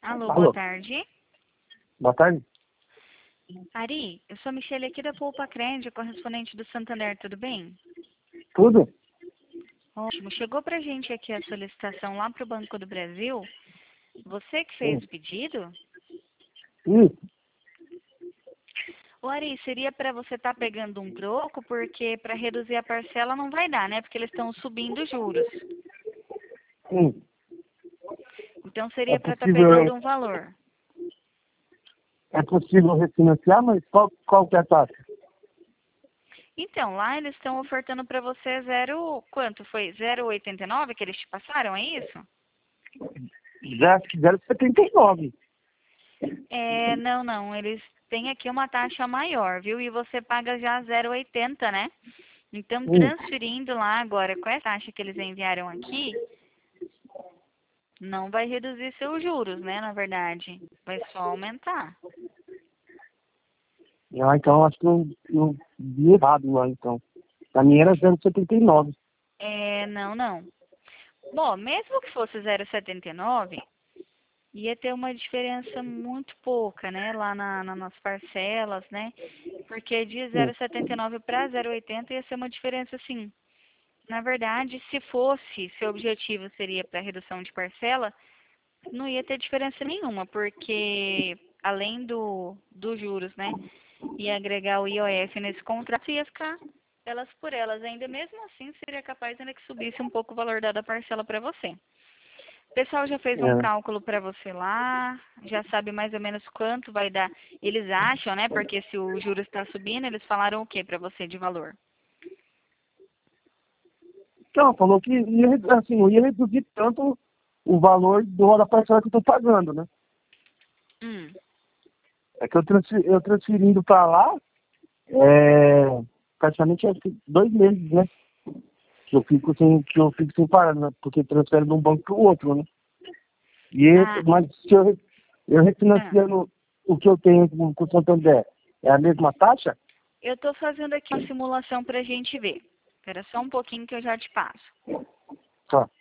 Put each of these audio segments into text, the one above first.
Alô, boa Alô, tarde. boa tarde. Ari, eu sou a Michelle aqui da Poupa Crédito, correspondente do Santander, tudo bem? Tudo? Ótimo. Chegou pra gente aqui a solicitação lá pro Banco do Brasil. Você que Sim. fez o pedido? Isso. Ô, Ari, seria para você estar pegando um troco, porque para reduzir a parcela não vai dar, né? Porque eles estão subindo os juros. Sim. Então É seria para estar possível, pegando um valor. é possível refinanciar, mas qual que é a taxa? Então, lá eles estão ofertando para você zero, quanto foi? 0,89 que eles te passaram, é isso? Já acho que 0,79. Não, eles têm aqui uma taxa maior, viu? E você paga já 0,80, né? Então, Sim. transferindo lá agora com essa taxa que eles enviaram aqui, não vai reduzir seus juros, né? Na verdade, vai só aumentar. Ah, então acho que eu vi errado lá, então. A minha era 0,79. Não. Bom, mesmo que fosse 0,79, ia ter uma diferença muito pouca, né? Lá nas parcelas, né? Porque de Sim. 0,79 para 0,80 ia ser uma diferença assim. Na verdade, se fosse, seu objetivo seria para redução de parcela, não ia ter diferença nenhuma, porque além dos juros, né? E agregar o IOF nesse contrato, ia ficar elas por elas. Ainda mesmo assim, seria capaz ainda que subisse um pouco o valor da parcela para você. O pessoal já fez um É. cálculo para você lá, já sabe mais ou menos quanto vai dar. Eles acham, né? Porque se o juros está subindo, eles falaram o que para você de valor? Então, falou que ia, assim, não ia reduzir tanto o valor da parcela que eu estou pagando, né? Hum. É que eu transferindo para lá, praticamente acho que 2 meses, né? Que eu fico sem parar, né? Porque transfere de um banco para o outro, né? Ah, Mas se eu ah. refinanciando o que eu tenho com o Santander, é a mesma taxa? Eu estou fazendo aqui uma simulação para a gente ver. Espera só um pouquinho que eu já te passo. Tá.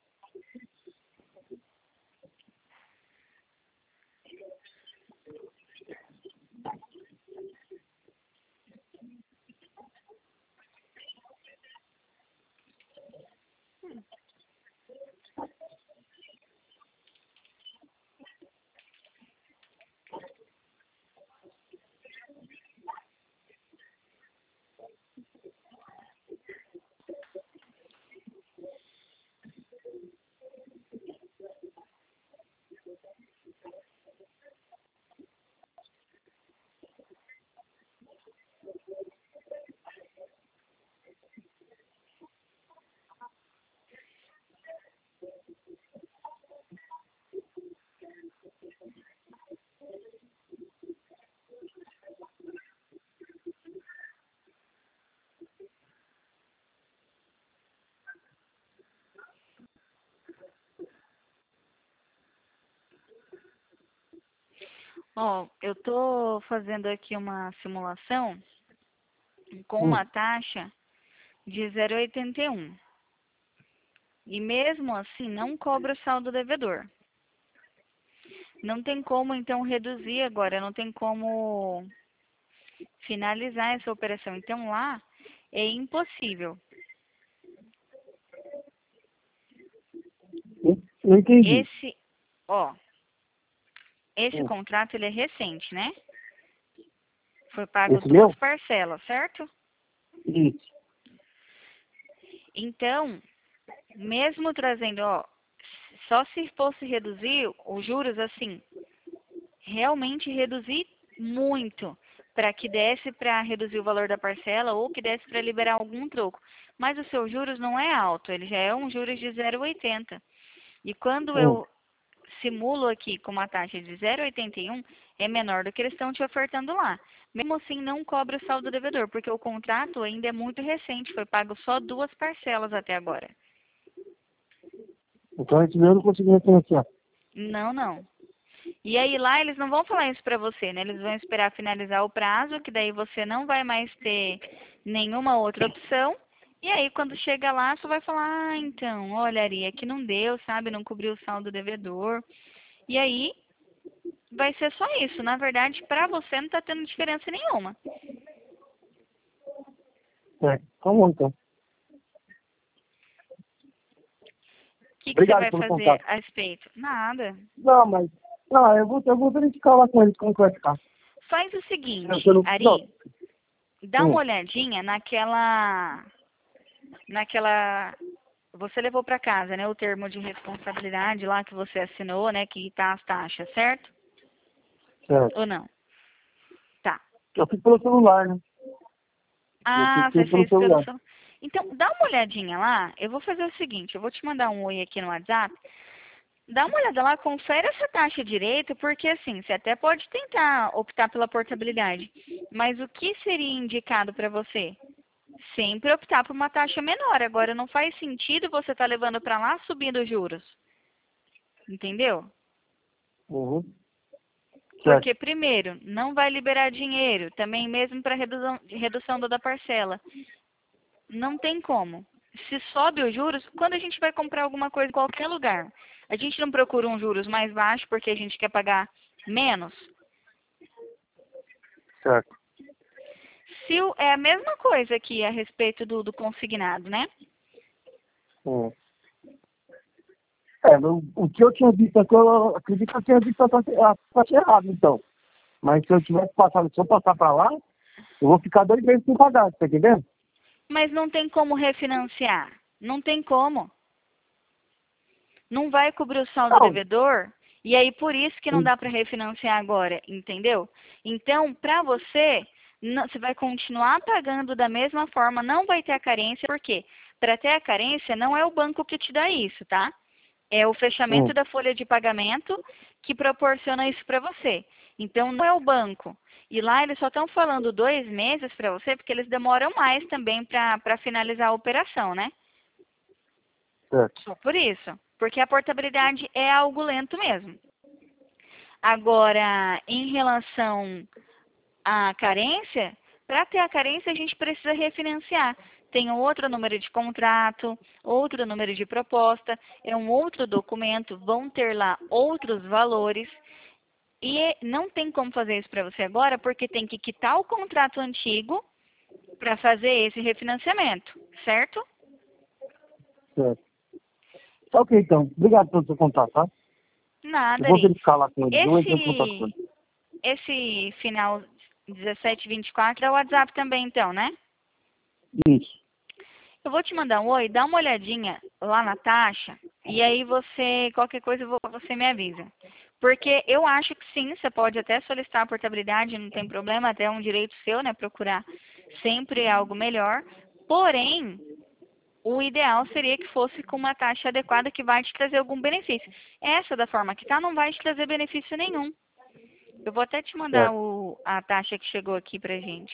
Ó, eu estou fazendo aqui uma simulação com Hum. uma taxa de 0,81. E mesmo assim, não cobra o saldo devedor. Não tem como, então, reduzir agora, não tem como finalizar essa operação. Então, lá é impossível. Não entendi. Esse, ó, esse Hum. contrato, ele é recente, né? Foi pago Esse duas meu? parcelas, certo? Isso. Então, mesmo trazendo, ó, só se fosse reduzir os juros assim, realmente reduzir muito, para que desse para reduzir o valor da parcela ou que desse para liberar algum troco. Mas o seu juros não é alto, ele já é um juros de 0,80. E quando Hum. eu simulo aqui com uma taxa de 0,81, é menor do que eles estão te ofertando lá. Mesmo assim, não cobra o saldo devedor, porque o contrato ainda é muito recente, foi pago só duas parcelas até agora. Então esse meu eu não consegui refinanciar. Não. E aí lá eles não vão falar isso pra você, né? Eles vão esperar finalizar o prazo, que daí você não vai mais ter nenhuma outra opção. E aí quando chega lá, você vai falar, então, olha, Ari, aqui não deu, sabe? Não cobriu o saldo devedor. E aí vai ser só isso. Na verdade, para você não está tendo diferença nenhuma. Tá bom, então. O que você Obrigado vai pelo fazer contato. a respeito? Nada. Não, mas... Não, eu vou verificar lá com eles como que vai ficar. Faz o seguinte, Eu não... Ari, dá uma Hum, olhadinha naquela, você levou para casa, né, o termo de responsabilidade lá que você assinou, né, que tá as taxas, certo? certo. Ou não? Tá. Eu fiz pelo celular, né? Eu Ah, fiz você pelo fez pelo celular. seu... Então, dá uma olhadinha lá. Eu vou fazer o seguinte, eu vou te mandar um oi aqui no WhatsApp. Dá uma olhada lá, confere essa taxa direito, porque assim, você até pode tentar optar pela portabilidade. Mas o que seria indicado para você? Sempre optar por uma taxa menor. Agora, não faz sentido você estar levando para lá subindo os juros. Entendeu? Uhum. Certo. Porque, primeiro, não vai liberar dinheiro, também mesmo para redução da parcela. Não tem como. Se sobe os juros, quando a gente vai comprar alguma coisa em qualquer lugar, a gente não procura um juros mais baixo porque a gente quer pagar menos? Certo. É a mesma coisa aqui a respeito do consignado, né? Hum. O que eu tinha visto aqui, eu acredito que eu tinha visto a taxa errada, então. Mas se eu tivesse passado, se eu passar para lá, eu vou ficar 2 meses sem pagar, tá entendendo? Mas não tem como refinanciar. Não tem como. Não vai cobrir o saldo Não. devedor, e aí por isso que não Hum, dá para refinanciar agora, entendeu? Então, para você, você vai continuar pagando da mesma forma, não vai ter a carência, porque para ter a carência não é o banco que te dá isso, tá? É o fechamento hum, da folha de pagamento que proporciona isso para você. Então, não é o banco. E lá eles só estão falando 2 meses para você, porque eles demoram mais também para finalizar a operação, né? certo. Só por isso. Porque a portabilidade é algo lento mesmo. Agora, em relação à carência, para ter a carência a gente precisa refinanciar. Tem um outro número de contrato, outro número de proposta, é um outro documento, vão ter lá outros valores. E não tem como fazer isso para você agora, porque tem que quitar o contrato antigo para fazer esse refinanciamento, certo? Certo. Tá ok, então. Obrigado pelo seu contato, tá? Eu Nada, vou Ari. verificar lá com eles. Eu entro em contato com Esse, eles. esse final 1724 é o WhatsApp também, então, né? Isso. Eu vou te mandar um oi, dá uma olhadinha lá na taxa, e aí você, qualquer coisa, você me avisa. Porque eu acho que sim, você pode até solicitar a portabilidade, não tem problema, até é um direito seu, né? Procurar sempre algo melhor. Porém, o ideal seria que fosse com uma taxa adequada que vai te trazer algum benefício. Essa, da forma que tá, não vai te trazer benefício nenhum. Eu vou até te mandar Certo. a taxa que chegou aqui pra gente.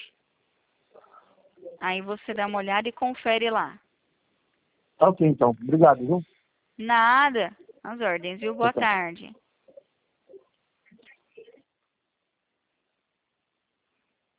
Aí você dá uma olhada e confere lá. Tá ok, então. Obrigado, viu? Nada. As ordens, viu? Tchau, Boa tchau. tarde.